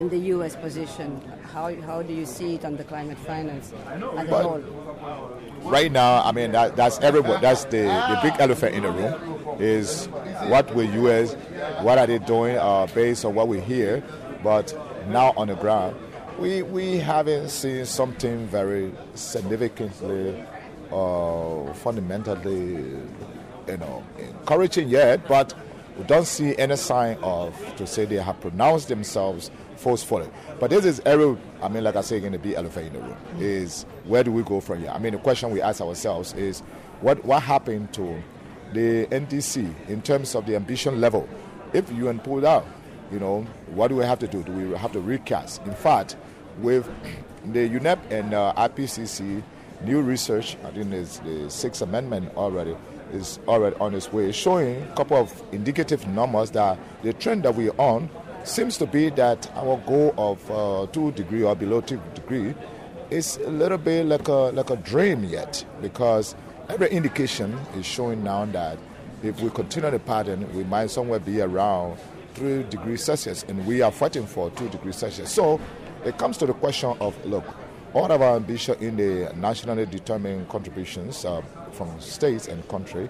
In the U.S. position, how do you see it on the climate finance as a whole? Right now, I mean, that's everybody. That's the big elephant in the room is what will U.S., what are they doing based on what we hear, but now on the ground, we haven't seen something very significantly, fundamentally, encouraging yet, but we don't see any sign of, to say they have pronounced themselves forcefully. But this is like I say again, the big elephant in the room is where do we go from here? I mean, the question we ask ourselves is what happened to the NDC in terms of the ambition level? If UN pulled out, what do we have to do? Do we have to recast? In fact, with the UNEP and IPCC, new research, I think it's the Sixth Amendment is already on its way, showing a couple of indicative numbers that the trend that we're on seems to be that our goal of 2 degrees or below 2 degrees is a little bit like a dream yet, because every indication is showing now that if we continue the pattern, we might somewhere be around 3 degrees Celsius, and we are fighting for 2 degrees Celsius. So it comes to the question of, look, all of our ambition in the nationally determined contributions from states and country,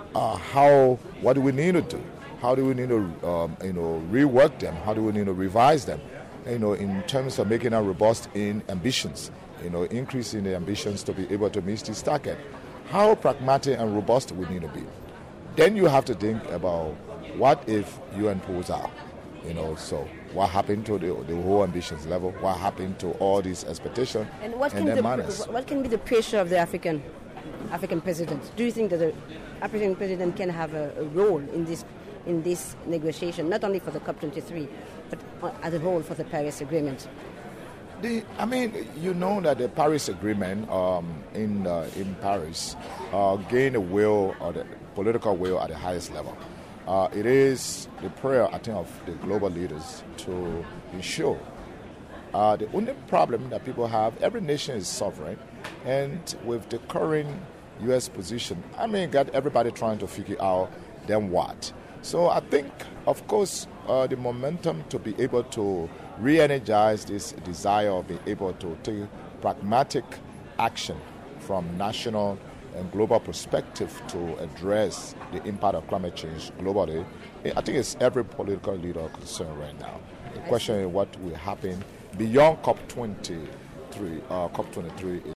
what do we need to do? How do we need to, rework them? How do we need to revise them? In terms of making them robust in ambitions, increasing the ambitions to be able to meet this target. How pragmatic and robust we need to be. Then you have to think about what if UN pulls out? So what happened to the whole ambitions level? What happened to all these expectations? And what can be the pressure of the African president? Do you think that the African president can have a role in this negotiation, not only for the COP23, but as a whole for the Paris Agreement? That the Paris Agreement in Paris gained a will, or the political will, at the highest level. It is the prayer, I think, of the global leaders to ensure. The only problem that people have, every nation is sovereign, and with the current U.S. position, got everybody trying to figure out then what. So I think, of course, the momentum to be able to re-energize this desire of being able to take pragmatic action from national and global perspective to address the impact of climate change globally, I think it's every political leader concerned right now. The question is what will happen beyond COP23. COP23